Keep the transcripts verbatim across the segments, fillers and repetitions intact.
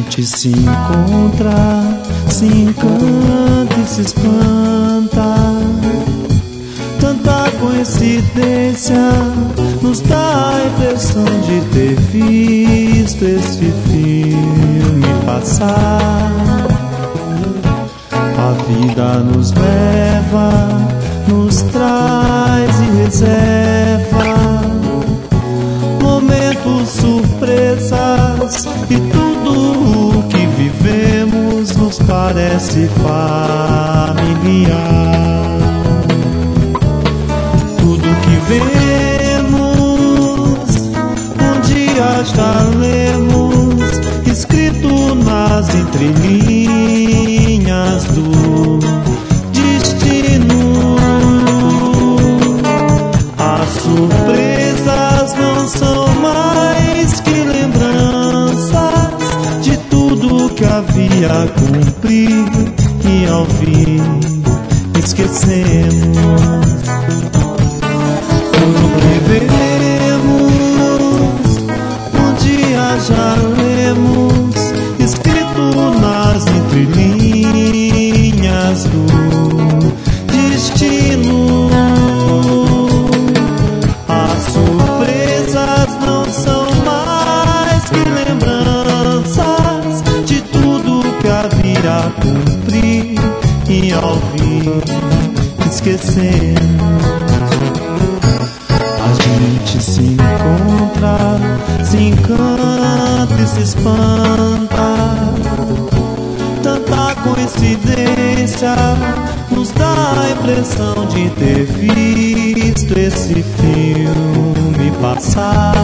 gente se encontra, se encanta e se espanta. Tanta coincidência nos dá a impressão de ter visto esse filme passar. A vida nos leva, nos traz e reserva momentos, surpresas, e tudo o que vivemos nos parece familiar. Tudo que vemos, um dia já lemos, escrito nas entrelinhas do destino. As surpresas não são mais que lembranças de tudo que havia cumprido e ao fim esquecemos. Tudo que vemos, um dia já lemos, escrito nas entrelinhas do destino. As surpresas não são mais que lembranças de tudo que havia a cumprir e ao fim esquecemos. A gente se encontra, se encanta e se espanta. Tanta coincidência nos dá a impressão de ter visto esse filme passar.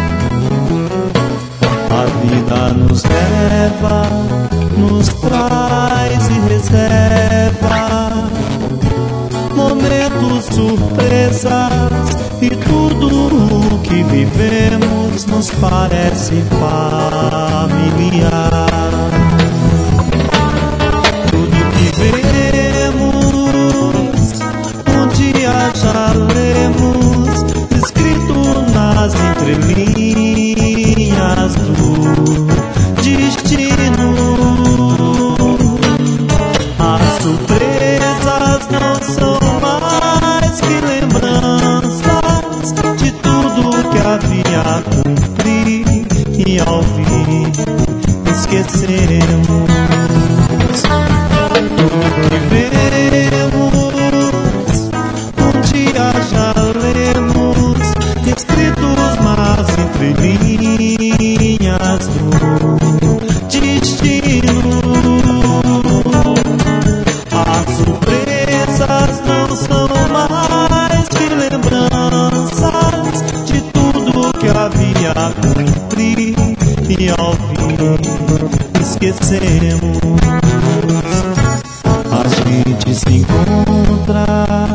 A vida nos leva, nos traz e reserva momentos, surpresas, e tudo o que vivemos nos parece familiar. Tudo que vemos, um dia já lemos, escrito nas entrelinhas do destino. As surpresas não são mais que lembranças de tudo que havia a cumprir e ao fim esquecemos. Tudo que vemos, um dia já lemos, escritos nas entrelinhas do destino. As surpresas não são mais que lembranças de tudo que havia a cumprir e ao fim esquecemos. A gente se encontra,